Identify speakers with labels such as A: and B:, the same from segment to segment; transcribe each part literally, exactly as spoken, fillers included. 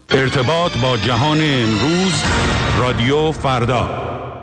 A: ارتباط با جهان امروز، رادیو فردا.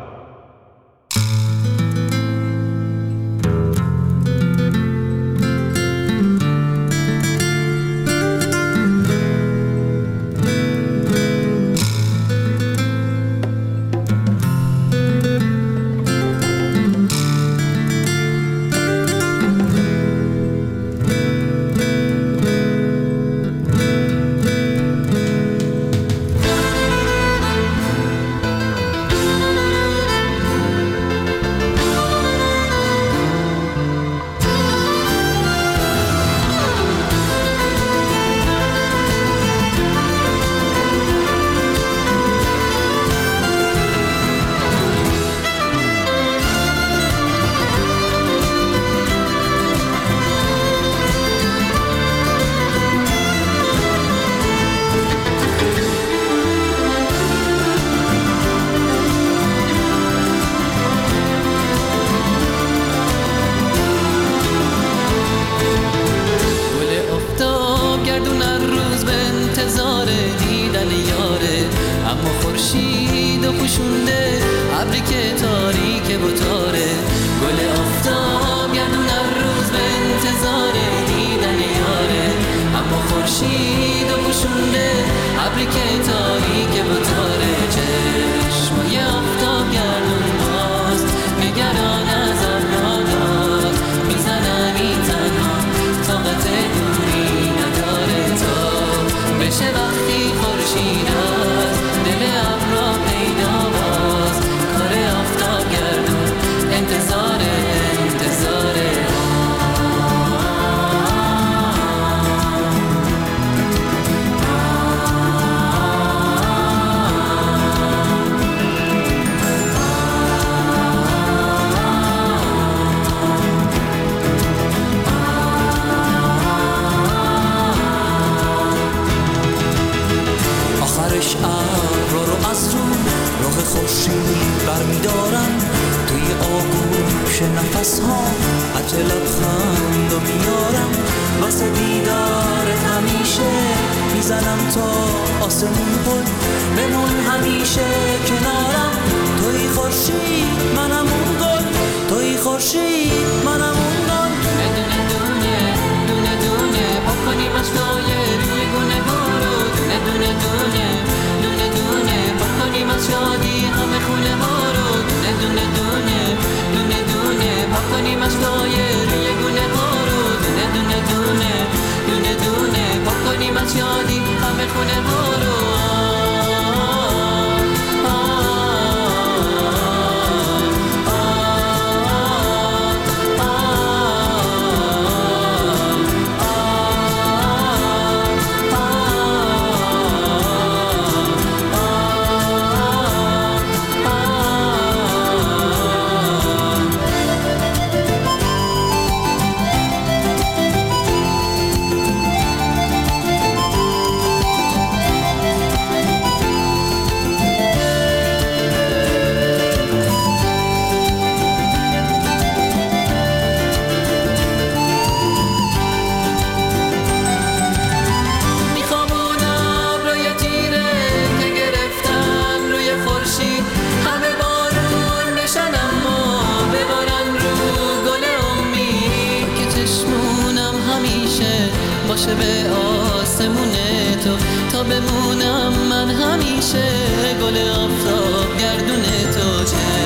B: باشه به آسمون تو تا بمونم من همیشه گل آفتاب گردون تو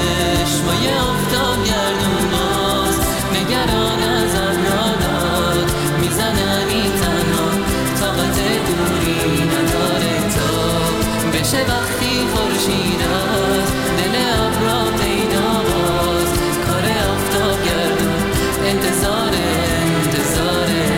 B: چشمای آفتاب گردون باز نگران از ابرادات میزنم این تنها طاقت دوری نداره تو بشه وقتی خورشید از دل ابرا پیدا باز کار آفتاب گردون انتظاره انتظاره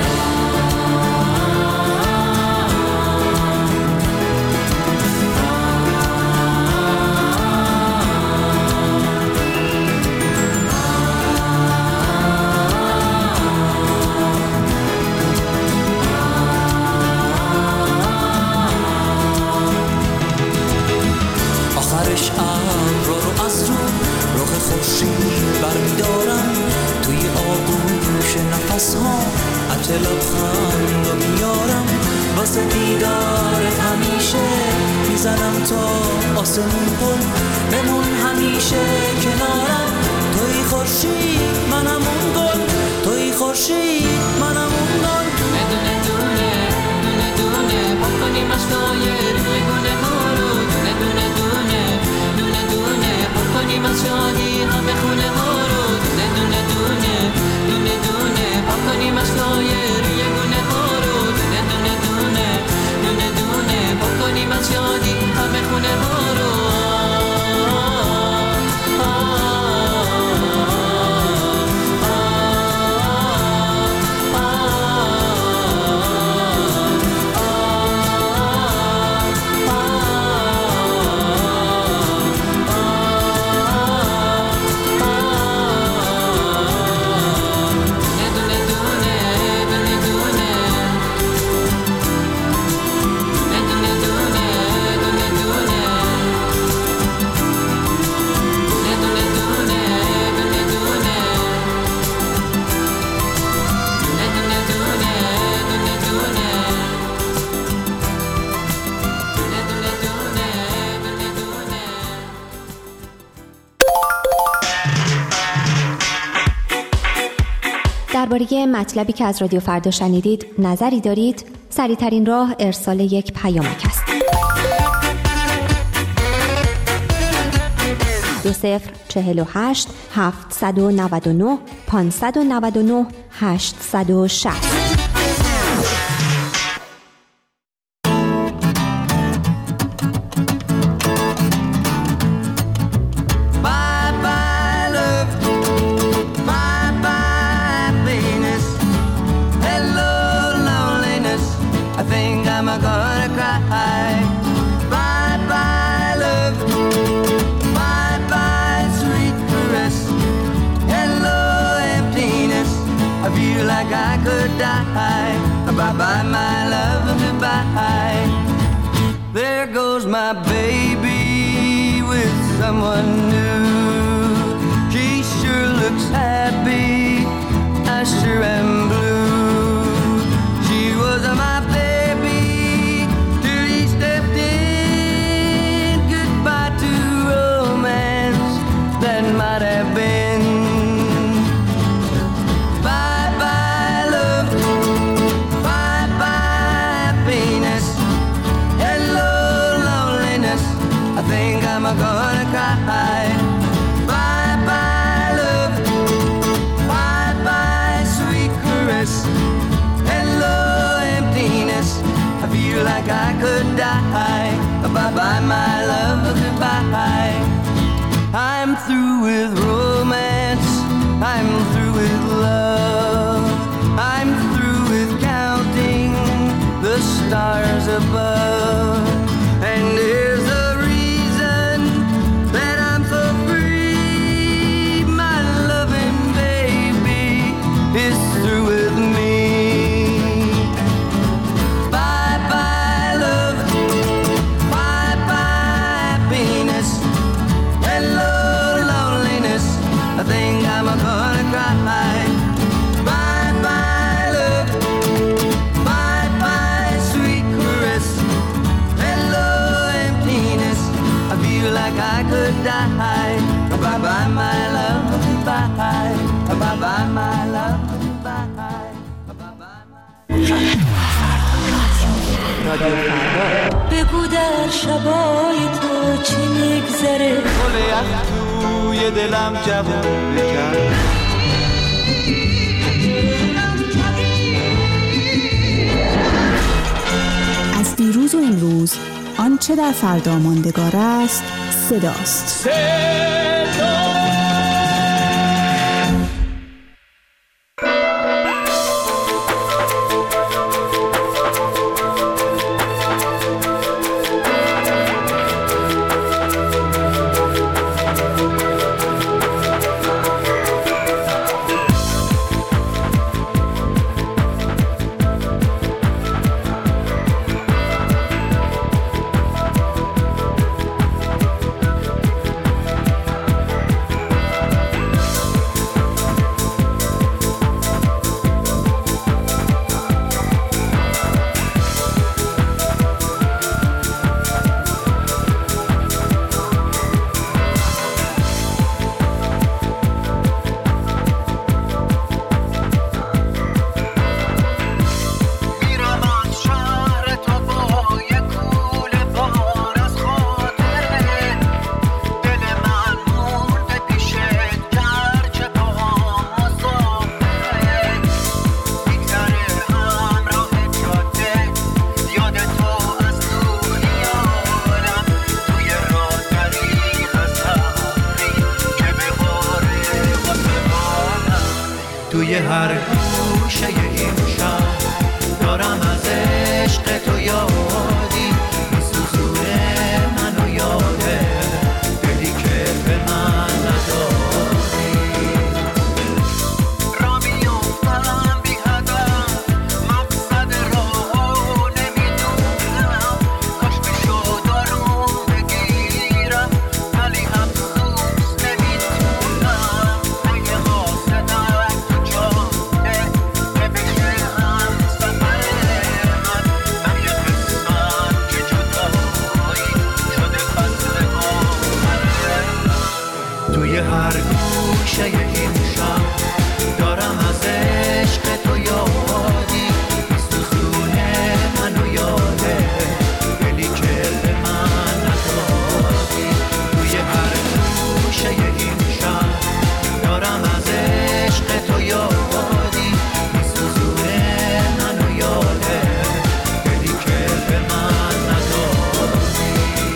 C: آخرش ابر رو از رو رخ خورشید برمیدارم توی آغوش نفس ها عطر لبخند رو میارم واسه دیدارت همیشه میزنم تا آسمون کن بمون همیشه کنارم توی خورشید منم اون گل توی خورشید منم اون گل
B: دونه دونه دونه دونه پاک کنیم اشکای روی گونه ها رو دونه دونه دونه دونه دونه پاک کنیم از شادی همه خونه ها رو دونه دونه دونه دونه دونه پاک کنیم اشکای روی گونه ها رو دونه دونه دونه دونه دونه پاک کنیم از شادی همه خونه ها رو
D: درباره مطلبی که از رادیو فردا شنیدید نظری دارید؟ سریع‌ترین راه ارسال یک پیامک است. دو صفر چهل و هشت هفتصد و نود و نه پانصد و نود و نه هشتصد و شصت.
E: Bye-bye, my love, goodbye. There goes my baby with someone new. She sure looks happy, I sure am blue. She was my baby till he stepped in. Goodbye to romance that might have been. I'm gonna cry. Bye bye love, bye bye sweet caress. Hello emptiness, I feel like I could die. Bye bye my love, goodbye. I'm through with romance, I'm through with love. I'm through with counting the stars above. And there's a is through with me. Bye bye love, bye bye happiness. Hello loneliness, I think I'm gonna cry. Bye bye love, bye bye sweet caress. Hello emptiness, I feel like I could die. Bye bye my love, goodbye. Bye bye my love.
F: بگو در شبای تو چی میگذره
G: گل یخ توی دلم جوون بکن
H: از دیروز و امروز آنچه در فردا ماندگار است صداست.
G: صدا
I: هر گوشه این شهر دارم از عشق تو یادی میسوزونه منو یاده دلی که به من ندادی را میافتم بی هدف مقصد راهو نمیدونم کاش میشد آروم بگیرم ولی افسوس نمیتونم اگه حاسدم تو جاده که بشه هم سفر من من یه قسمت که جدایی شده فصل آخره توی هر گوشه این شهر دارم از عشق تو یادی میسوزونه منو یاده دلی که به من ندادی توی هر گوشه این شهر دارم از عشق تو یادی میسوزونه منو یاده دلی که به من ندادی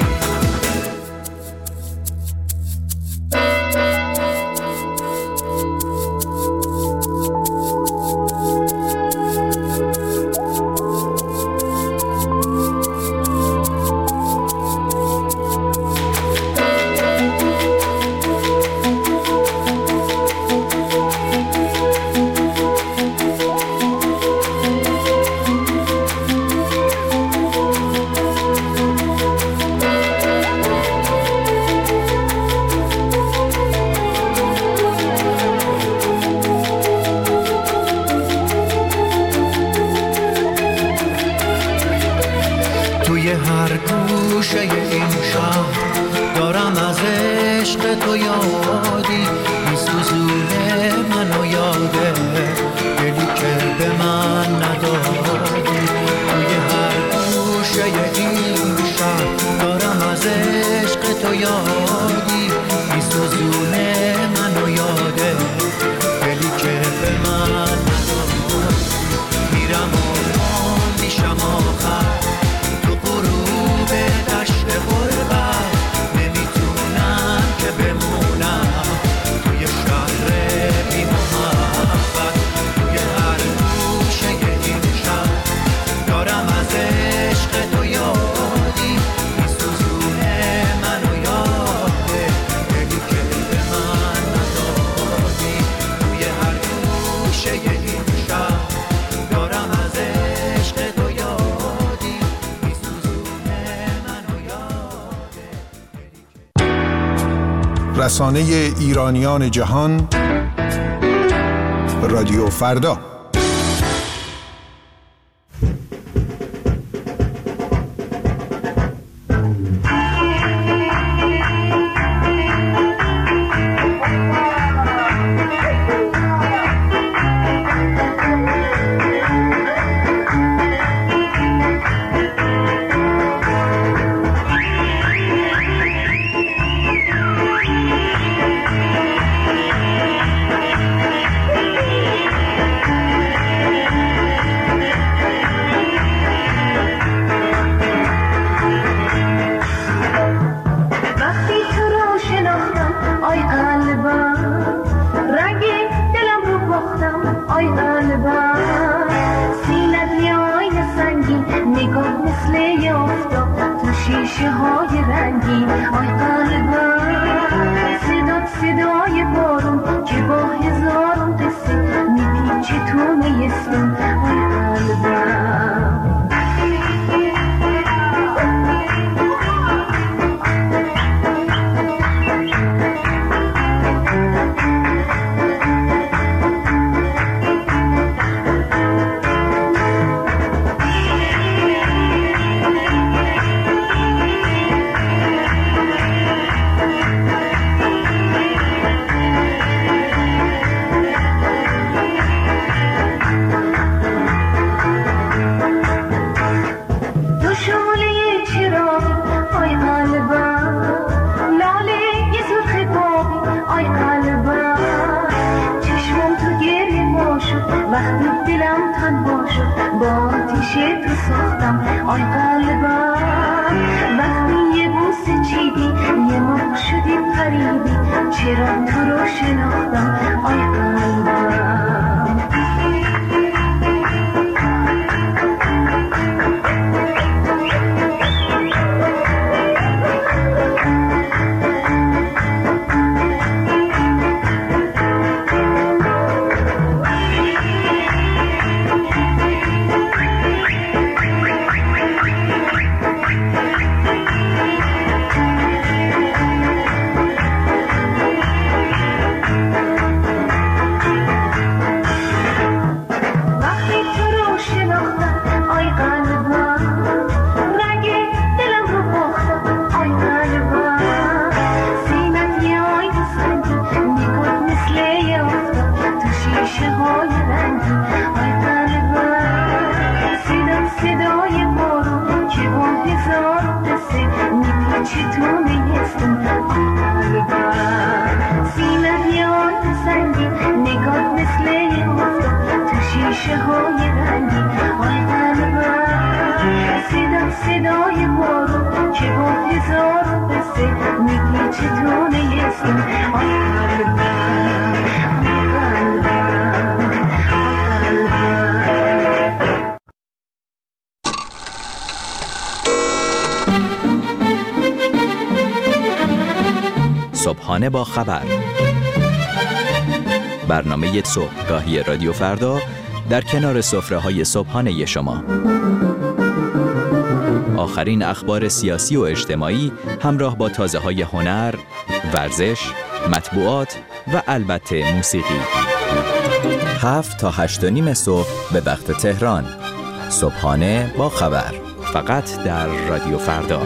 I: توی هر گوشه این شهر دارم از عشق تو یادی میسوزونه منو یاده دلی که به من ندادی توی هر گوشه این شهر دارم از عشق تو یادی میسوزونه منو یاده دلی که به من ندادی میرم و میشم آخر تو غروب دشت غربت نمیتونم که بمونم توی شهر بی محبت توی هر گوشه این شهر دارم از عشق تو یادی میسوزونه منو یاده دلی که به من ندادی توی هر گوشه این شهر دارم از عشق تو یادی میسوزونه منو یاده
J: رسانه ایرانیان جهان رادیو فردا.
K: وقتی دلم تنها شد با آتیش تو ساختم آی قلبم وقتی یه بوسه چیدی یه موقع شدی پریدی چرا تو رو شناختم آی قلبم واسه میگی چطوره اسم آی قلبم آی قلبم آی قلبم.
L: صبحانه با خبر، برنامه صبحگاهی رادیو فردا در کنار سفره‌های صبحانه شما. آخرین اخبار سیاسی و اجتماعی همراه با تازه‌های هنر، ورزش، مطبوعات و البته موسیقی. هفت تا هشت و نیم صبح به وقت تهران. صبحانه با خبر، فقط در رادیو فردا.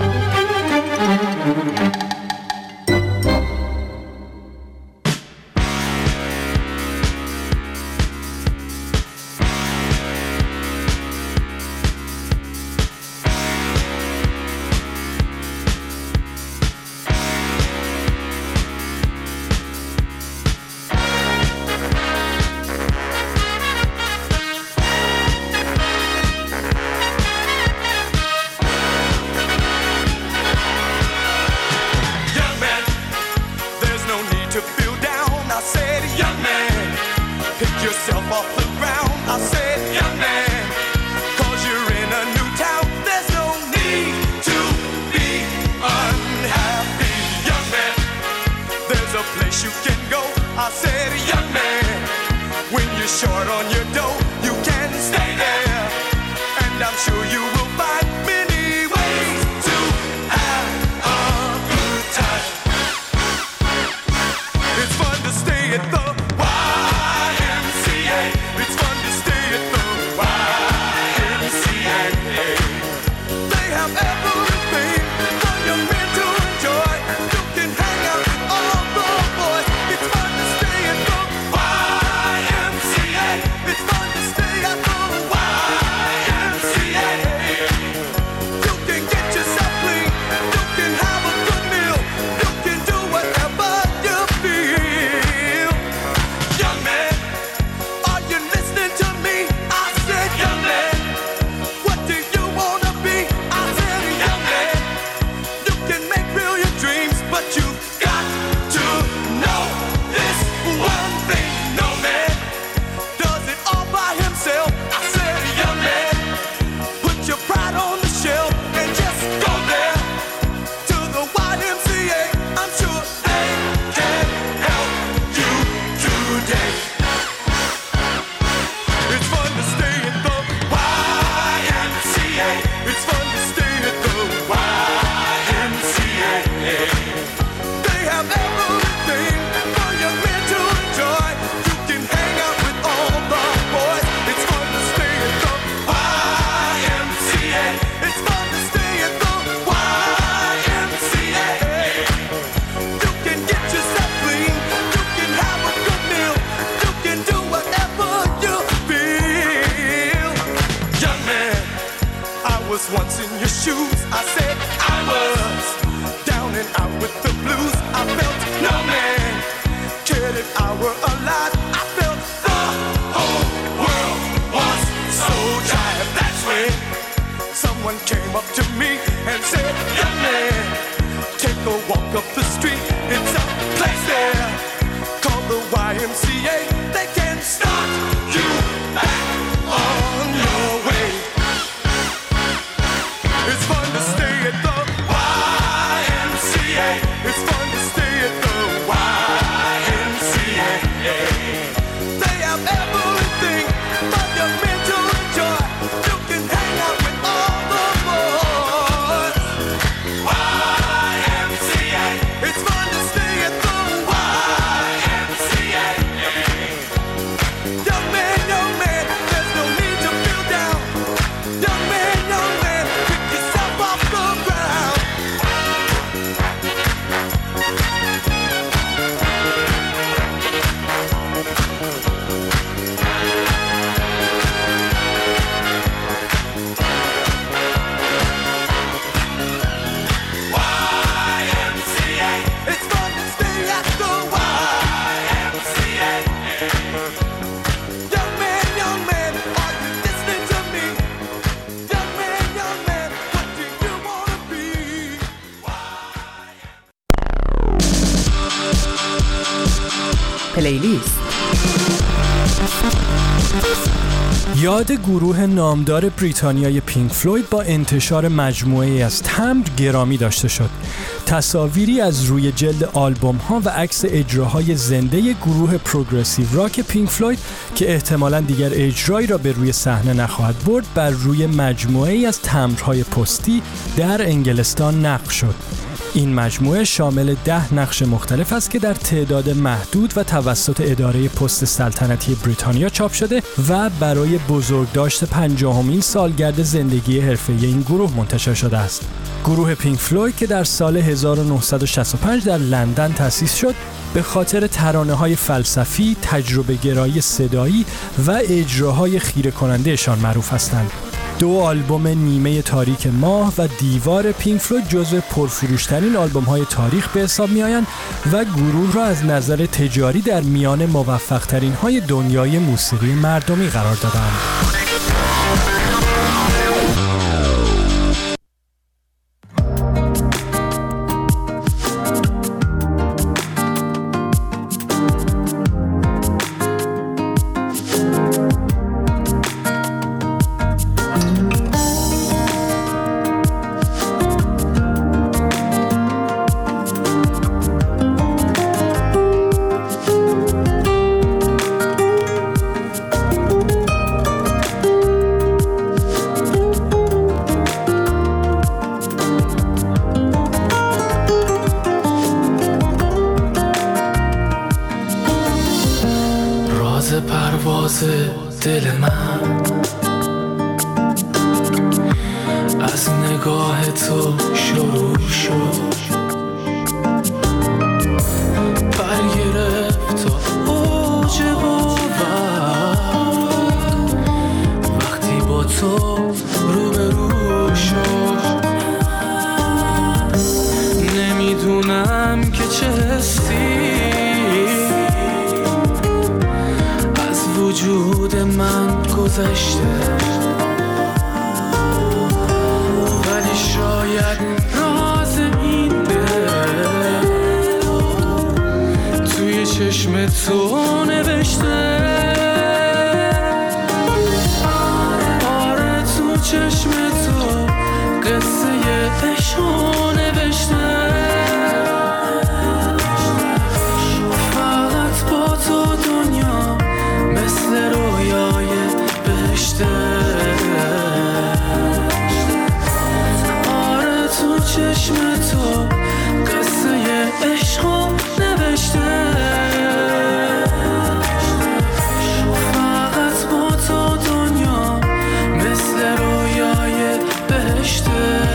M: پلیلیست.
N: یاد گروه نامدار بریتانیای پینک فلوید با انتشار مجموعه‌ای از تمبر گرامی داشته شد. تصاویری از روی جلد آلبوم ها و عکس اجراهای زنده گروه پروگرسیو راک پینک فلوید که احتمالاً دیگر اجرایی را به روی صحنه نخواهد برد بر روی مجموعه‌ای از تمبرهای پستی در انگلستان نقش شد. این مجموعه شامل ده نقش مختلف است که در تعداد محدود و توسط اداره پست سلطنتی بریتانیا چاپ شده و برای بزرگداشت پنجاهمین سالگرد زندگی حرفه‌ای این گروه منتشر شده است. گروه پینک فلوید که در سال هزار و نهصد و شصت و پنج در لندن تأسیس شد، به خاطر ترانه‌های فلسفی، تجربه گرایی صدایی و اجراهای خیره کنندهشان معروف هستند. دو آلبوم نیمه تاریک ماه و دیوار پینک فلوید جزو پرفروشترین آلبوم‌های تاریخ به حساب می‌آیند و گروه را از نظر تجاری در میان موفق‌ترین‌های دنیای موسیقی مردمی قرار دادند.
O: دل من از نگاه تو شروع شد، برگرفت تا اوج باور وقتی با تو روبرو شد. نمیدونم که چه حسی وجود من گذشته، ولی شاید راز این دل توی چشم تو نوشته. آره تو چشم تو قصه عشقو نوشته. فقط با تو دنیا مثل رویای بهشته. آره تو چشم تو قصه عشقو نوشته. فقط با تو دنیا مثل رویای بهشته.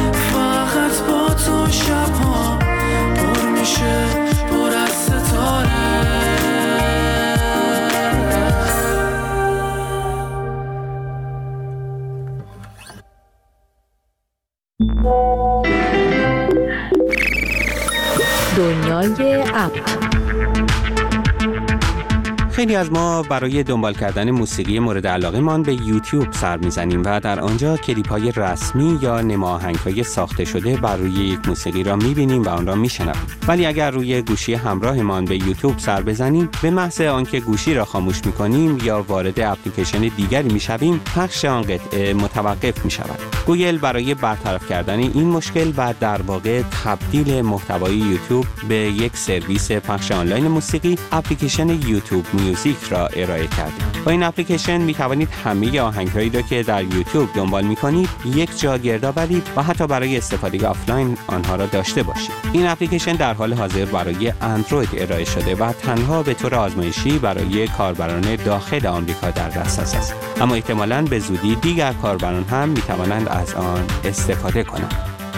O: شبها پر میشه پر از ستاره.
D: دنیای اپ.
M: خیلی از ما برای دنبال کردن موسیقی مورد علاقه مان به یوتیوب سر میزنیم و در آنجا کلیپ های رسمی یا نماهنگ های ساخته شده بر روی یک موسیقی را میبینیم و آن را میشنویم. ولی اگر روی گوشی همراهمان به یوتیوب سر بزنیم، به محض آنکه گوشی را خاموش میکنیم یا وارد اپلیکیشن دیگری میشویم، پخش آن قطعه متوقف میشود. گوگل برای برطرف کردن این مشکل و در واقع تبدیل محتوای یوتیوب به یک سرویس پخش آنلاین موسیقی، اپلیکیشن یوتیوب میوزیک را ارائه کرده. با این اپلیکیشن می توانید همه آهنگهایی را که در یوتیوب دنبال می کنید یک جا گرد آورید و حتی برای استفاده آفلاین آنها را داشته باشید. این اپلیکیشن در حال حاضر برای اندروید ارائه شده و تنها به طور آزمایشی برای کاربران داخل آمریکا در دسترس است. اما احتمالاً به زودی دیگر کاربران هم می توانند از آن استفاده کنند.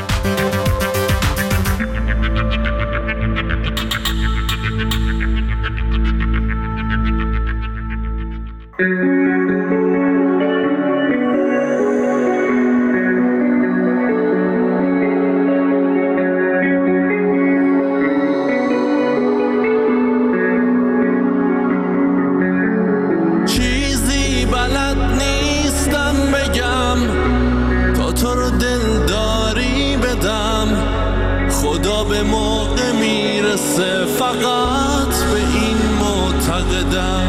O: چیزی بلد نیستم بگم تا تو رو دلداری بدم، خدا به موقع میرسه فقط به این معتقدم.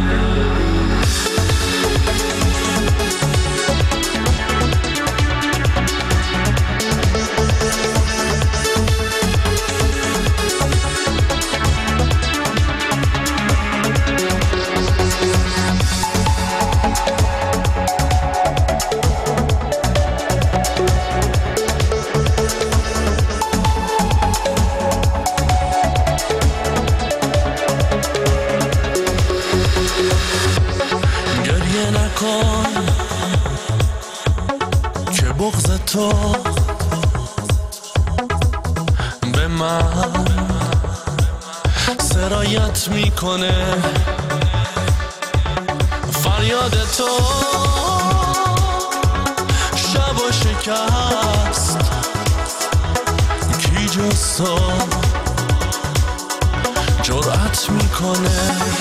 O: که بغض تو به من سرایت میکنه، فریاد تو شب و شکست، کی جز تو جرأت میکنه.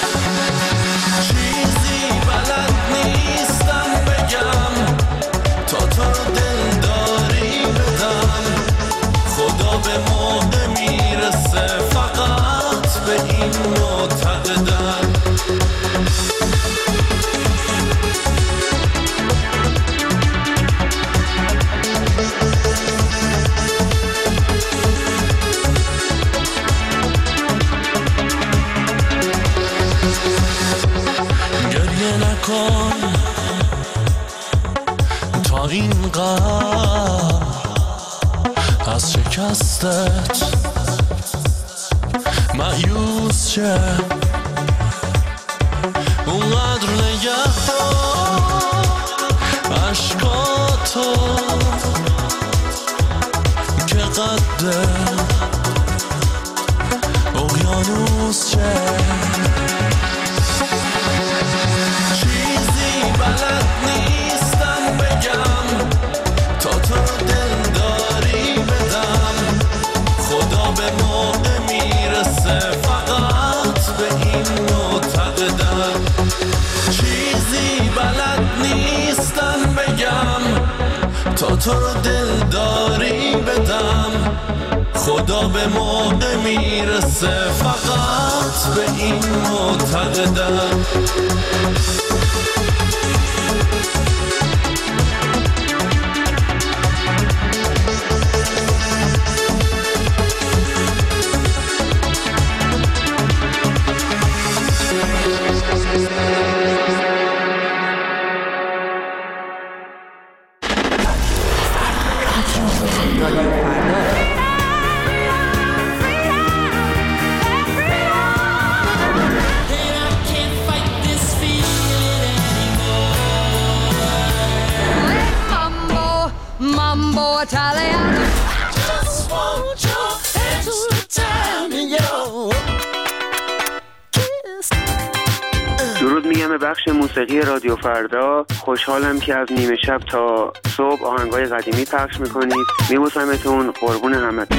O: چیزی بلد نیستم بگم تا تو رو دلداری بدم، خدا به موقع میرسه فقط به این معتقدم. گریه نکن تا اینقدر از شکستت مایوس شه، اونقدر نگه دار عشقاتو که قد اقیانوس شه. بلد نیستم بگم تا تو دلداری بدم، خدا به موقع میرسه فقط به این معتقدم. چیزی بلد نیستم بگم تا تو رو دلداری بدم، خدا به موقع میرسه فقط به این معتقدم.
P: درود میگم به بخش موسیقی رادیو فردا. خوشحالم که از نیمه شب تا صبح آهنگای قدیمی پخش میکنید. میبوسمتون، قربون همتون.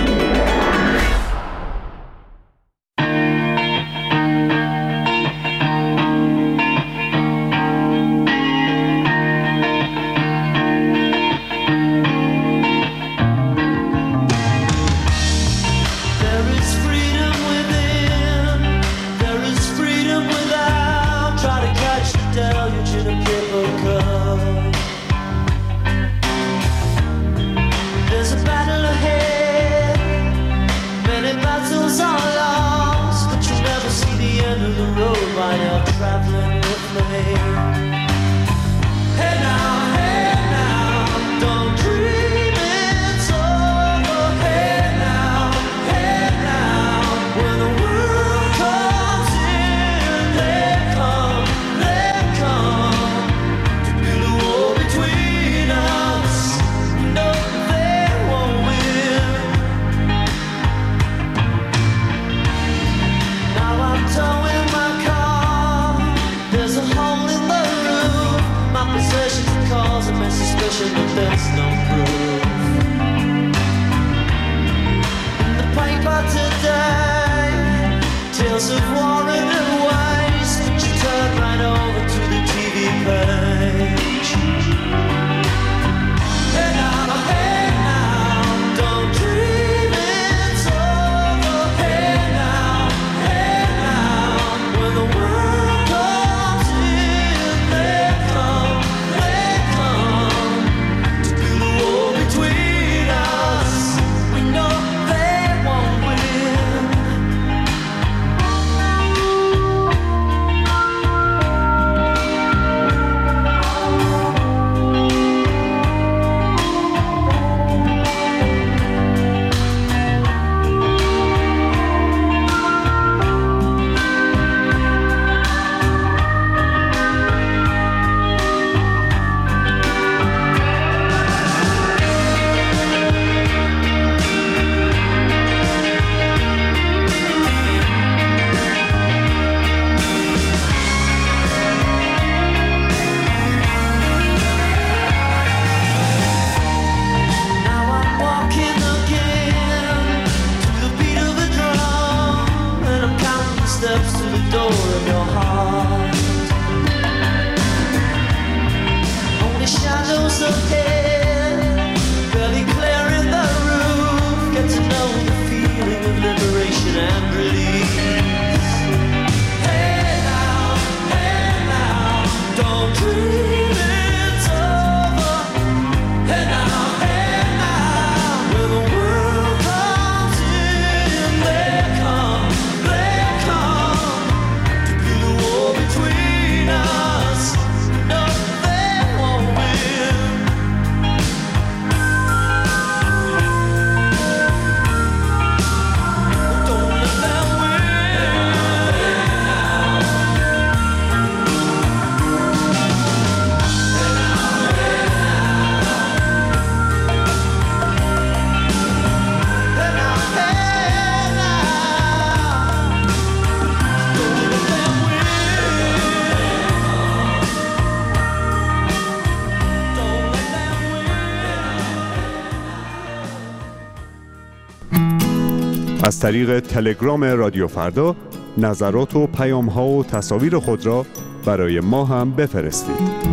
Q: از طریق تلگرام رادیو فردا نظرات و پیام‌ها و تصاویر خود را برای ما هم بفرستید.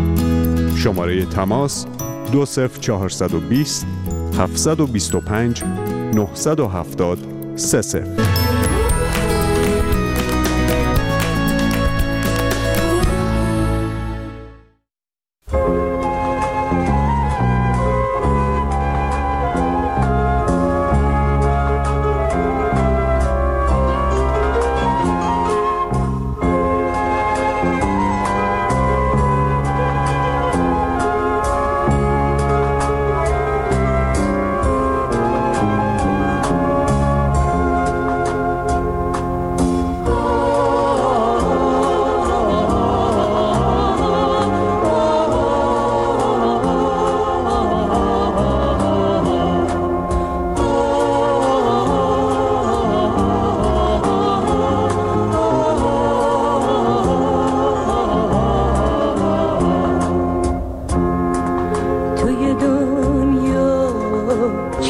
Q: شماره تماس دو صفر چهارصد و بیست هفتصد و بیست و پنج نهصد و هفتاد سه صفر.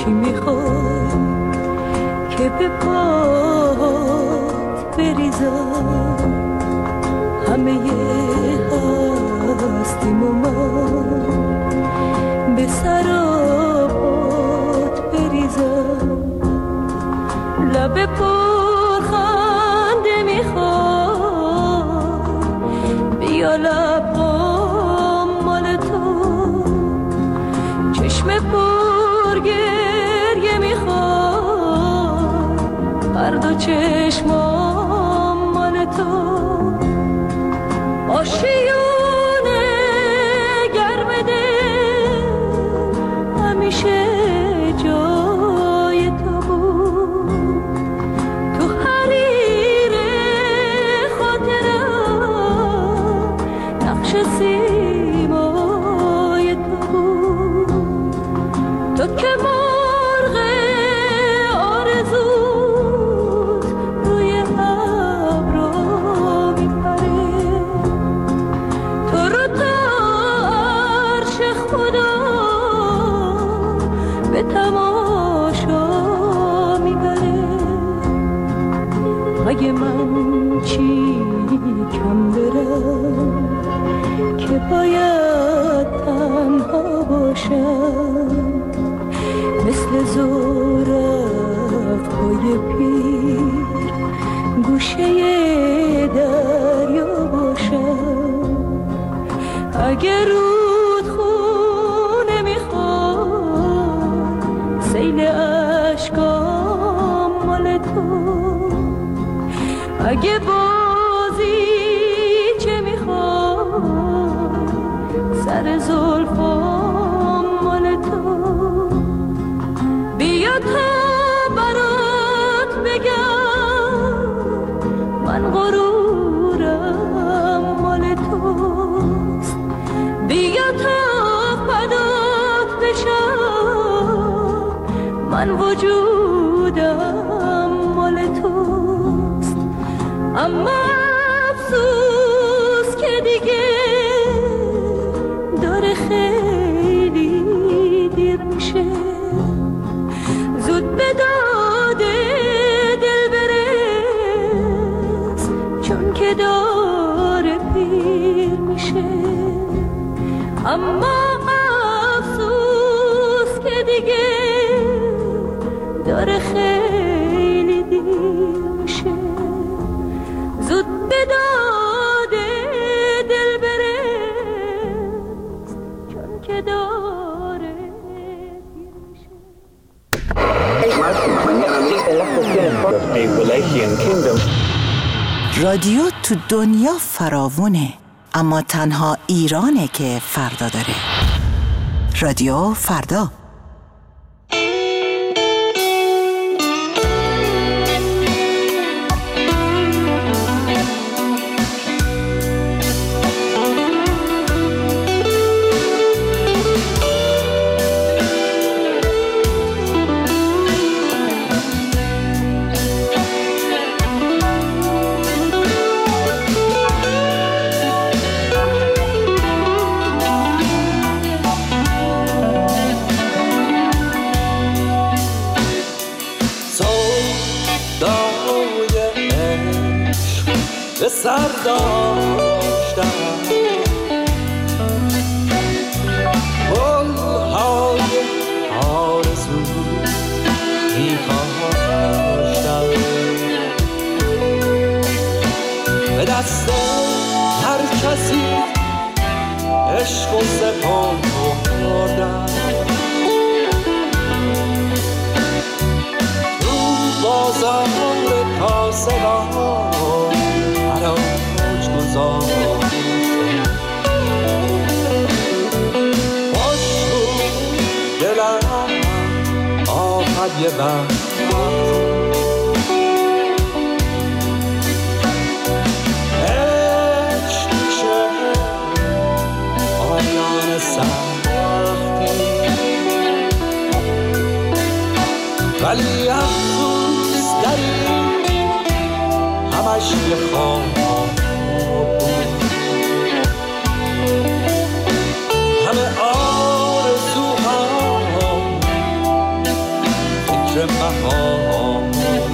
F: چی میخوای که به پات بریزم همه هستیم و من به سرابات بریزم لب پرخنده میخوای بیا لبام مال تو چشم پر گریه میخوای هر دو چشمام مال تو آشیونه گرم دل همیشه جای تو بود تو حریر خاطرم نقش سیمای تو بود تو که مرغ آرزوت روی ابرا میپره تو رو تا عرش خدا به تماشا میبره اگه من چی کم برم که باید تنها باشم مثل زورق‌های پیر گوشه دریا باشم اگه رودخونه میخواد سیل اشکام مال تو اگه بازی چه میخواد سر زلفام مال تو بیا تا برات بگم من غرورم مال توست بیا تا فدات بشم من وجودم مال توست اما افسوس که دیگه داره خیلی دیر میشه زود به داده دل برس چون که داره پیر میشه اما افسوس که دیگه داره خیلی دیر میشه زود به داده دل برس چون که داره
R: رادیو تو دنیا فراوونه اما تنها ایرانه که فردا داره رادیو فردا
O: سر داشتم گل‌های آرزو می‌کاشتم به دست هر کسی عشق و سپردم تو بازار کاسبان حراج گذاشتم باش تو دلم آخر یه وقت عشق میشه آیان سختی ولی افسوس داری همش یه خواب بود همه آرزوها عطر بهار.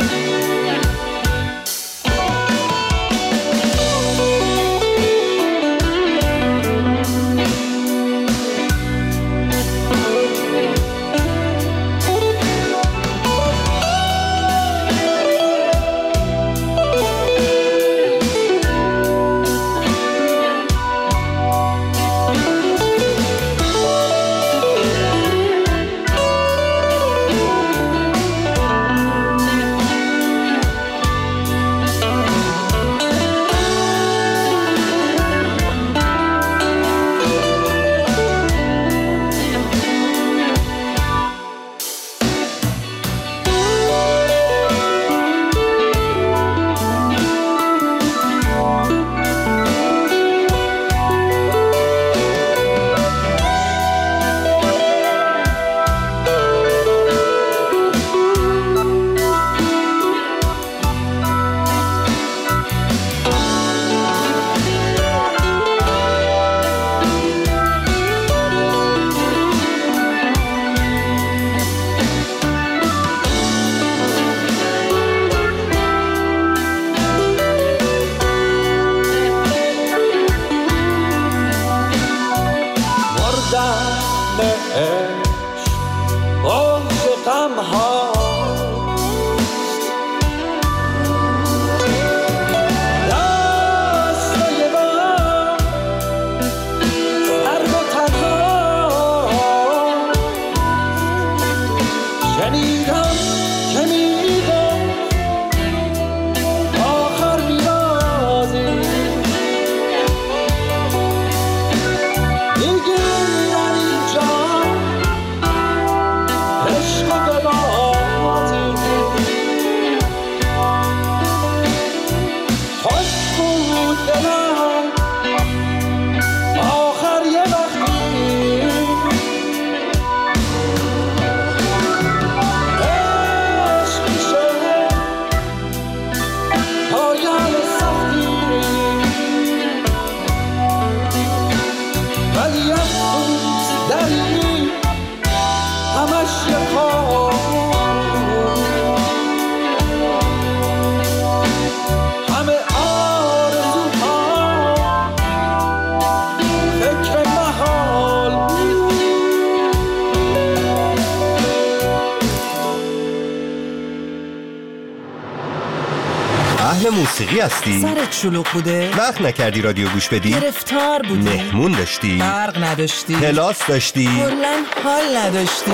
S: موسیقی هستی؟
R: سرت شلوغ بوده؟
S: وقت نکردی رادیو گوش بدی؟
R: گرفتار بودی؟
S: مهمون داشتی؟
R: برق نداشتی؟
S: کلاس داشتی؟
R: کلاً حال نداشتی؟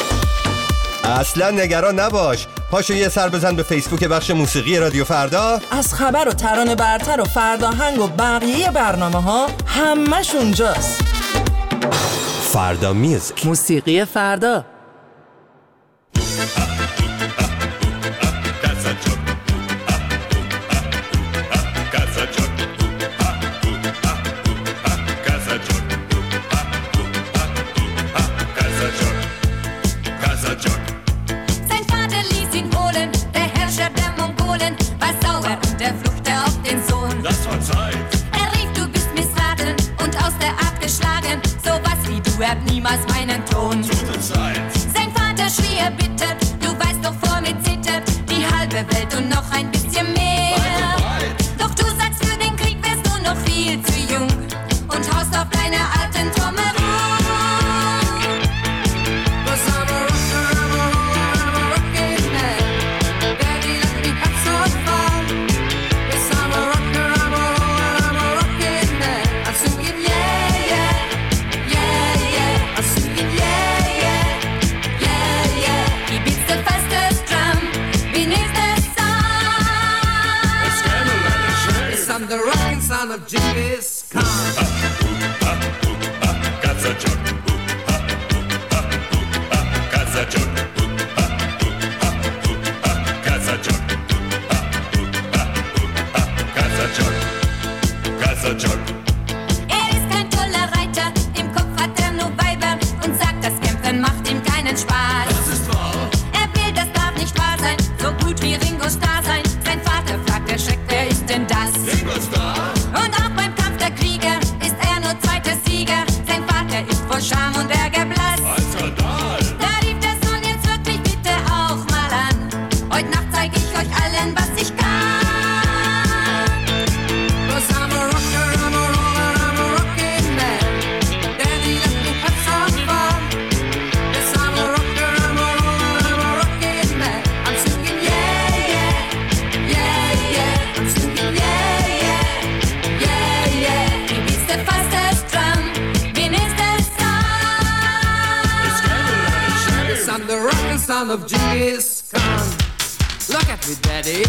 S: اصلا نگران نباش، پاشو یه سر بزن به فیسبوک بخش موسیقی رادیو فردا.
R: از خبر و ترانه برتر و فرداهنگ و بقیه برنامه ها همش اونجاست.
S: فردا میوزیک،
R: موسیقی فردا.
T: Niemals meinen Ton. Tut uns leid. Sein Vater schrie er bitte, du weißt doch vor mir zittert die halbe Welt und noch ein bisschen mehr. Doch du sagst, für den Krieg wärst du noch viel zu jung und haust auf deine alten Trommel rum. Of Genghis Khan. Kazachok. Kazachok. Kazachok. Kazachok. Kazachok. Er ist kein toller Reiter, im Kopf hat er nur Weiber und sagt, das Kämpfen macht ihm keinen Spaß. Das ist wahr. Er will, das darf nicht wahr sein, so gut wie Ringo Starr sein. Sein Vater fragt erschreckt, wer ist denn das? Ringo Starr. Und auch beim Kampf der Krieger ist er
E: son of Genghis Khan. Look at me, daddy.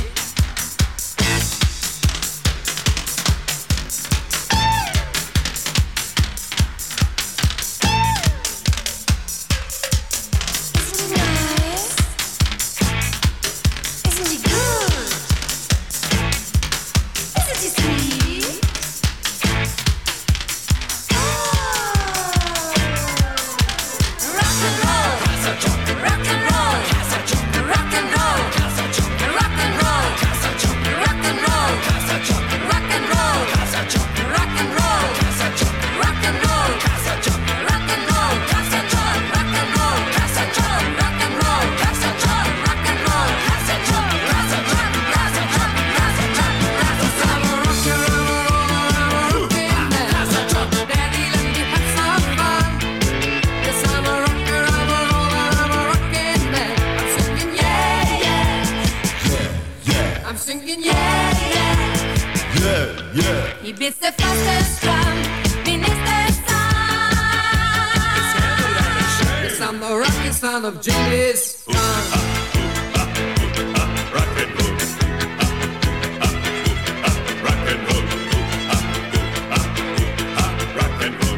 E: Of Genghis Khan. Rock and roll, rock and roll, rock and roll,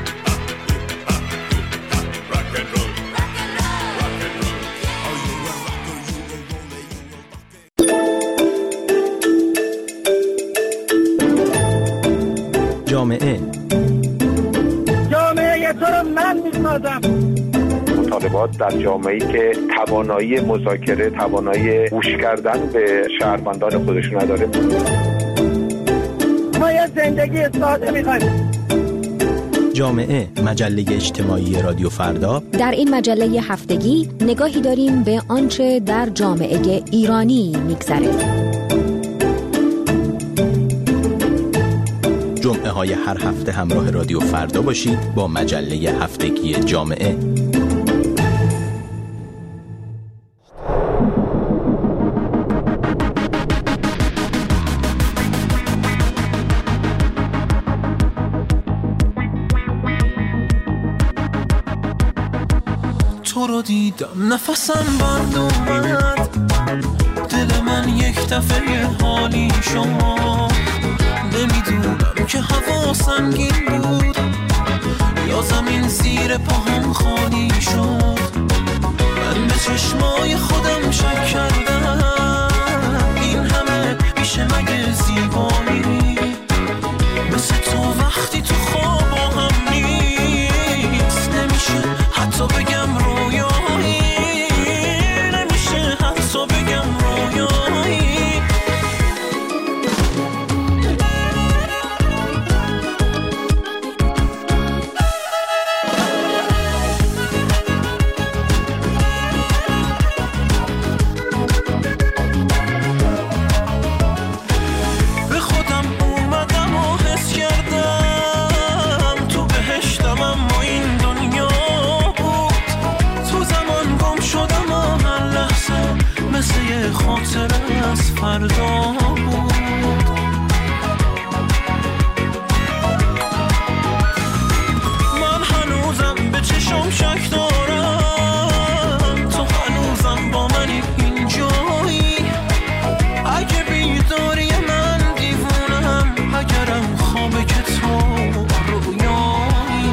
E: rock and roll, rock and roll.
L: جامعه
U: جامعه تو رو من میسازم. مطالبات در جامعه‌ای که توانایی مذاکره، توانایی گوش کردن به شهروندان خودشون نداره.
V: ما یه زندگی ساده می‌خوایم.
L: جامعه، مجله اجتماعی رادیو فردا.
D: در این مجله هفتگی نگاهی داریم به آنچه در جامعه ایرانی می‌گذره.
L: جمعه های هر هفته همراه رادیو فردا باشید با مجله هفتگی جامعه.
W: تو رو دیدم نفسم بند اومد، دل من یک دفعه حالی شما. نمیدونم که هوا سنگین بود یا زمین زیر پاهم خالی شد. من به چشمای خودم شک کردم، این همه میشه مگه زیبایی؟ مثل تو وقتی تو خواب هم نیست، نمیشه حتی بگم رویایی، نمیشه حتی بگم رویایی. خاطر از فردا بود. من هنوزم به چشم شک دارم، تو هنوزم با منی اینجایی. اگه بیداری من دیوونم، اگرم خوابه که تو رویایی.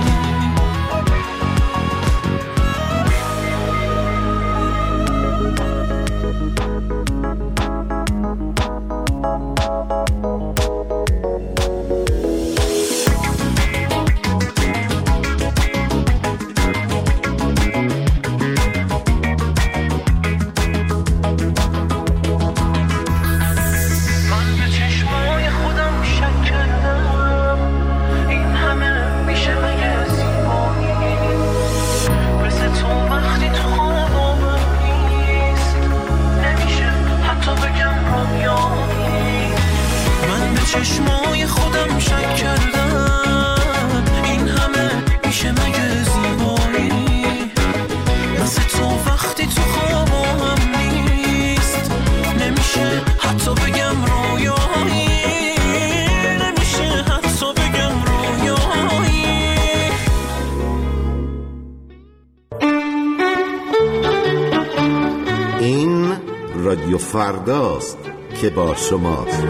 A: رادیو فرداست که با شماست.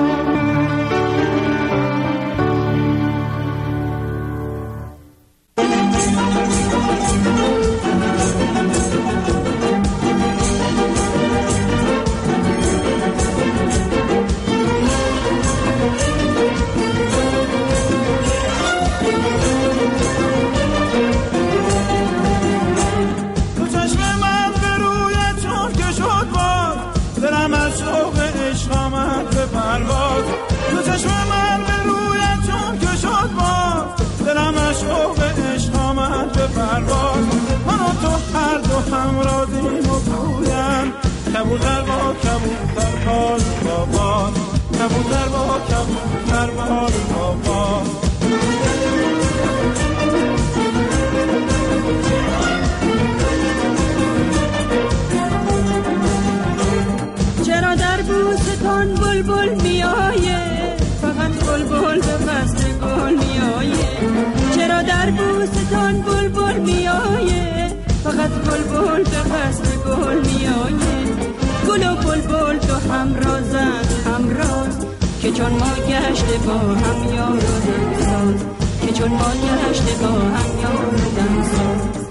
W: کبوتر با کبوتر باز با باز، کبوتر با کبوتر باز با باز.
F: چرا در بوستان بلبل میآیه، فقط بلبل به قصد گل میآیه. چرا در بوستان بلبل میآیه، فقط بلبل به قصد گل میآیه. گل و بلبل تو همرازن همراز، که چون ما گشته با هم یار و دمساز، که چون ما گشته با هم یار و دمساز.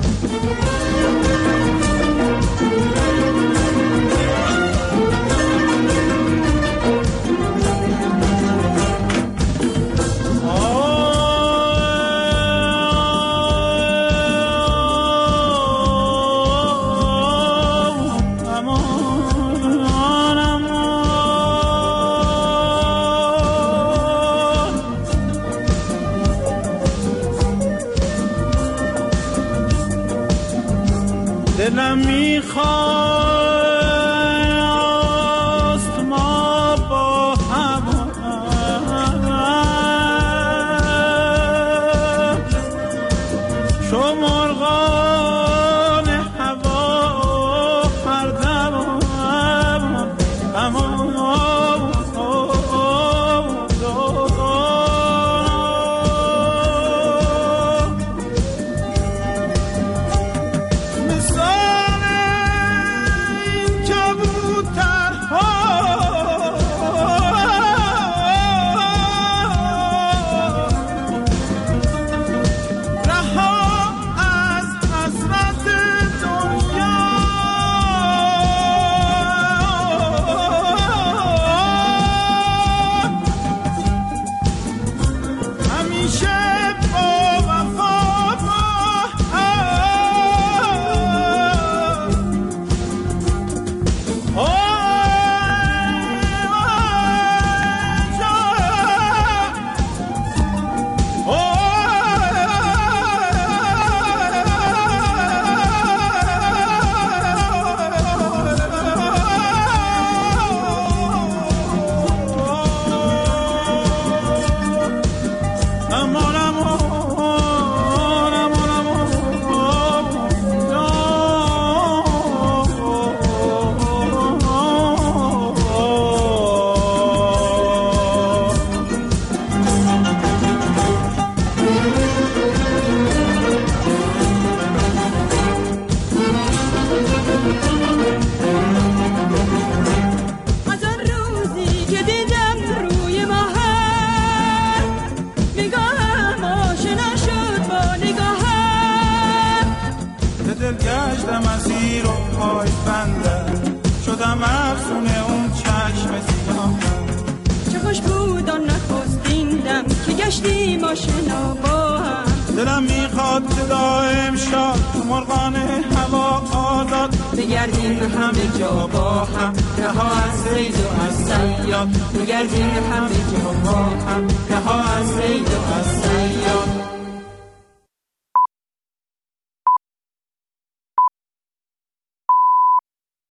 W: دلم میخواست ما با هم شو مرغان هوا هر دم اما گشتم اسیر و پای بندم، شدم افسون اون چشم سیاهم.
F: چه خوش بود آن نخستین دم که گشتیم آشنا با هم.
W: دلم میخواد که دائم شاد تو مرغان هوا آزاد بگردیم همه جا با هم، رها از صید و از صیاد. بگردیم همه جا با هم، رها از صید و از صیاد.